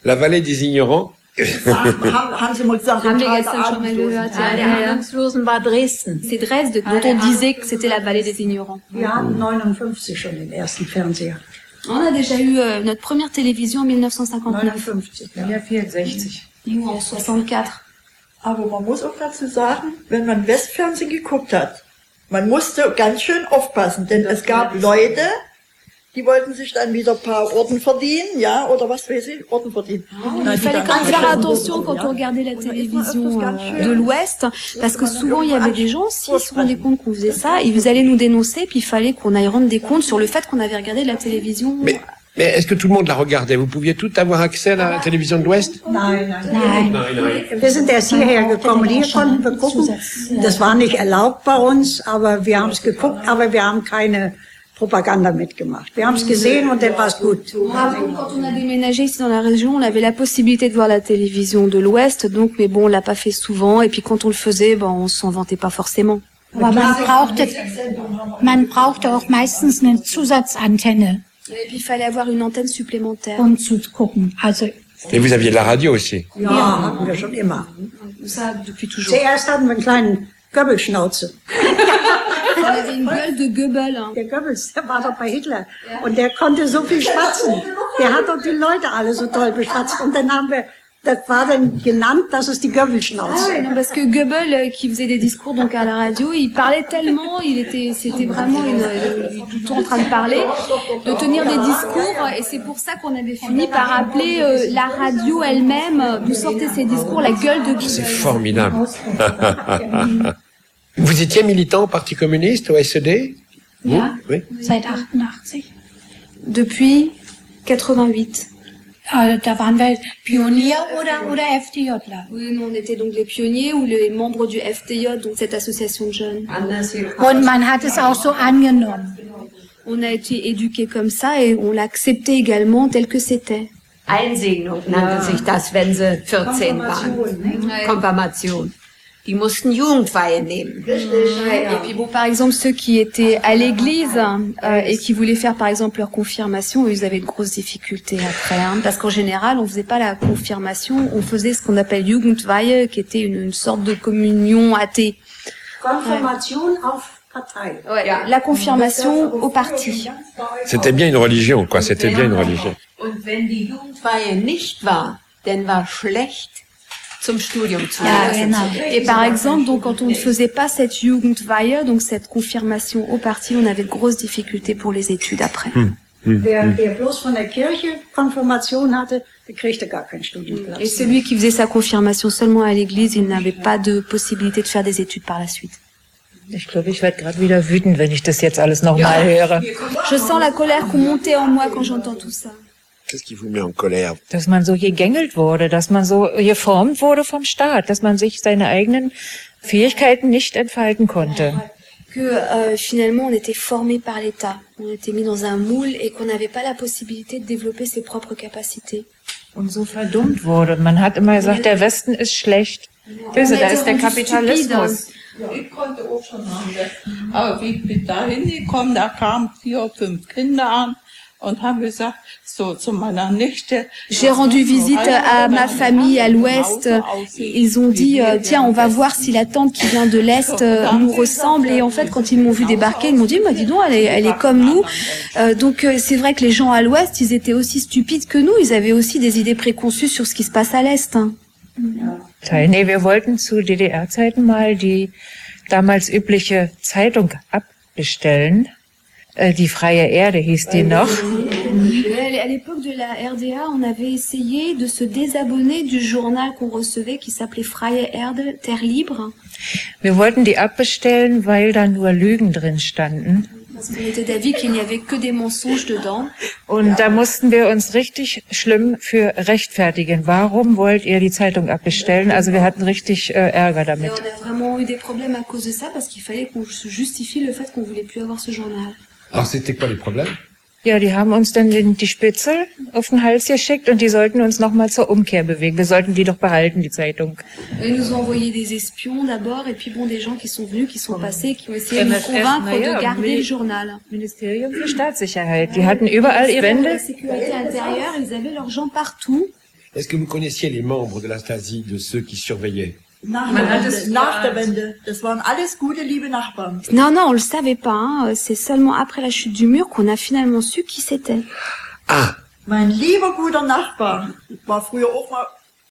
La vallée des ignorants. Haben wir gestern schon mal gehört. Ja, der Ahnungslosen war Dresden. C'est Dresde, dont on disait que c'était la vallée des ignorants. Wir hatten 59 schon den ersten Fernseher. On a déjà eu notre première télévision en 1959. 59, ja. Ja, 64. Nous en 64. Aber man muss auch dazu sagen, wenn man Westfernsehen geguckt hat, man musste ganz schön aufpassen, denn es gab Leute, die wollten sich dann wieder ein paar Orden verdienen, ja, oder was weiß ich, Orden verdienen. Il fallait quand même faire attention quand on regardait la télévision de l'Ouest, parce que souvent il y avait des gens, s'ils se rendaient compte qu'on faisait ça, ils allaient nous dénoncer, puis il fallait qu'on aille rendre des comptes sur le fait qu'on avait regardé de la télévision. Mais est-ce que tout le monde la regardait? Vous pouviez tout avoir accès à la télévision de l'Ouest? Nein. Wir sind erst hierher gekommen. Hier konnten wir gucken. Das war nicht erlaubt bei uns, aber wir haben es geguckt, aber wir haben keine Propaganda mitgemacht. Wir haben es gesehen und dann war es gut. Quand on a déménagé ici dans la région, on avait la possibilité de voir la télévision de l'Ouest, donc, mais bon, on l'a pas fait souvent, et puis quand on le faisait, on s'en vantait pas forcément. Aber man brauchte auch meistens eine Zusatzantenne, Et puis il fallait avoir une antenne supplémentaire. um zu gucken. Also Et vous aviez de la radio aussi. Ja, hatten wir schon immer. Ça, depuis toujours. Zuerst hatten wir einen kleinen Goebbels-Schnauze. On avait une gueule de Goebbels. Hein. Der Goebbels, der war doch bei Hitler. Und der konnte so viel schwatzen. Der hat doch die Leute alle so toll beschwatzt. Und dann haben wir, das war dann genannt, das ist die Goebbels-Schnauze. Ah ouais, non, parce que Goebbels, qui faisait des discours donc à la radio, il parlait tellement, c'était vraiment tout le temps en train de parler, de tenir des discours, et c'est pour ça qu'on avait fini par appeler la radio elle-même, d'où sortaient ces discours, la gueule de Goebbels. C'est formidable. Vous étiez militant au Parti communiste, au SED? Vous? Oui. seit 88. Depuis 88. Da waren wir Pionier oder FDJler. Oui, nous on était donc les pionniers ou les membres du FDJ, donc cette association de jeunes. Und man hat es auch so angenommen. On a été éduqués comme ça et on l'a accepté également tel que c'était. Einsegnung nannte sich das, wenn sie 14 waren. Konfirmation. Die mussten Jugendweihe nehmen. Et puis bon, par exemple, ceux qui étaient à l'église et qui voulaient faire par exemple leur confirmation, ils avaient de grosses difficultés après, hein, parce qu'en général, on faisait pas la confirmation, on faisait ce qu'on appelle Jugendweihe, qui était une sorte de communion athée. Konfirmation auf Partei. Ouais, la confirmation au parti. C'était bien une religion, quoi. C'était bien une religion. Und wenn die Jugendweihe nicht war, dann war schlecht zum Studium zu lassen. Et par exemple, donc quand on ne faisait pas cette Jugendweihe, donc cette confirmation au parti, on avait de grosses difficultés pour les études après. Der bloß von der Kirche Konfirmation hatte, der kriegte gar keinen Studienplatz. Et celui qui faisait sa confirmation seulement à l'église, il n'avait pas de possibilité de faire des études par la suite. Ich glaube, ich werde gerade wieder wütend, wenn ich das jetzt alles nochmal höre. Je sens la colère qu'on montait en moi quand j'entends tout ça. Qu'est-ce qui vous met en colère? Dass man so gegängelt wurde, dass man so geformt wurde vom Staat, dass man sich seine eigenen Fähigkeiten nicht entfalten konnte. Que finalement on était formé par l'État, on était mis dans un moule et qu'on n'avait pas la possibilité de développer ses propres capacités. Und so verdummt wurde. Man hat immer gesagt, der Westen ist schlecht. Böse, da ist der Kapitalismus. Ich konnte auch schon am Westen. Aber wie ich bin da hingekommen, da kamen 4 oder 5 Kinder an und haben gesagt, so zu meiner Nichte. J'ai rendu visite à ma famille à l'Ouest. Ils ont dit, tiens, on va voir si la tante qui vient de l'Est nous ressemble. Et en fait, quand ils m'ont vu débarquer, ils m'ont dit, dis donc, elle est comme nous. Donc, c'est vrai que les gens à l'Ouest, ils étaient aussi stupides que nous. Ils avaient aussi des idées préconçues sur ce qui se passe à l'Est. Hein. Nee, wir wollten zu DDR-Zeiten mal die damals übliche Zeitung abbestellen. Die Freie Erde hieß die noch. À l'époque de la RDA, on avait essayé de se désabonner du journal qu'on recevait qui s'appelait Freie Erde, Terre libre. Wir wollten die abbestellen, weil da nur Lügen drin standen. Parce qu'on était d'avis qu'il n'y avait que des mensonges dedans. Und da mussten wir uns richtig schlimm für rechtfertigen. Warum wollt ihr die Zeitung abbestellen? Also wir hatten richtig Ärger damit. Et on a vraiment eu des problèmes à cause de ça parce qu'il fallait qu'on se justifie le fait qu'on voulait plus avoir ce journal. Alors c'était quoi les problèmes? Ja, die haben uns dann die Spitze auf den Hals geschickt und die sollten uns nochmal zur Umkehr bewegen. Wir sollten die doch behalten, die Zeitung. Ils nous ont envoyé des espions d'abord et puis bon, des gens qui sont venus, qui sont passés, qui ont essayé de nous convaincre de garder le journal. Ministerium für Staatssicherheit. Die hatten überall ihre Wände. La sécurité intérieure, ils avaient leurs gens partout. Est-ce que vous connaissiez les membres de la Stasi, de ceux qui surveillaient? Nach der Wende. Das waren alles gute, liebe Nachbarn. Non, non, on le savait pas. Hein. C'est seulement après la chute du mur qu'on a finalement su qui c'était. Ah, Mein lieber guter Nachbar war früher auch mal